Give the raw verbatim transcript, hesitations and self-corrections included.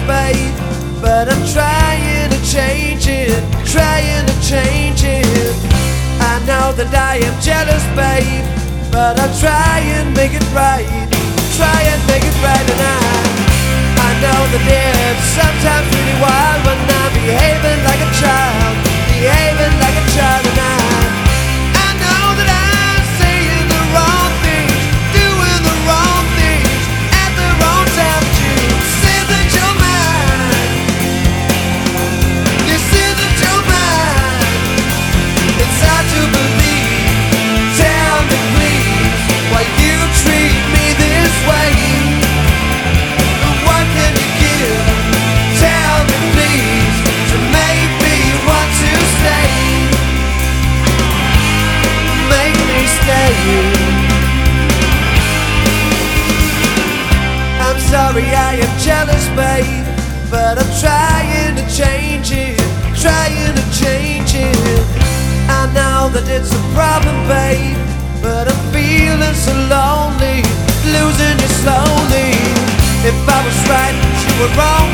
babe, but I'm trying to change it, trying to change it. I know that I am jealous, babe, but I'll try and make it right, try and make it right. And I, I know that it's sometimes really wild when I'm behaving like a child, behaving like a child. And I, I know that I'm saying the wrong things, doing the wrong things at the wrong time. But you said that you're mine, you said that you're mine. It's hard to believe, tell me please, why you treat me this way. What can you give, tell me please, to make me want to stay, make me stay. I'm sorry I am jealous, babe, but I'm trying to change it, trying to change it. I know that it's a problem, babe, but I'm feeling so lonely, losing you slowly. If I was right, you were wrong.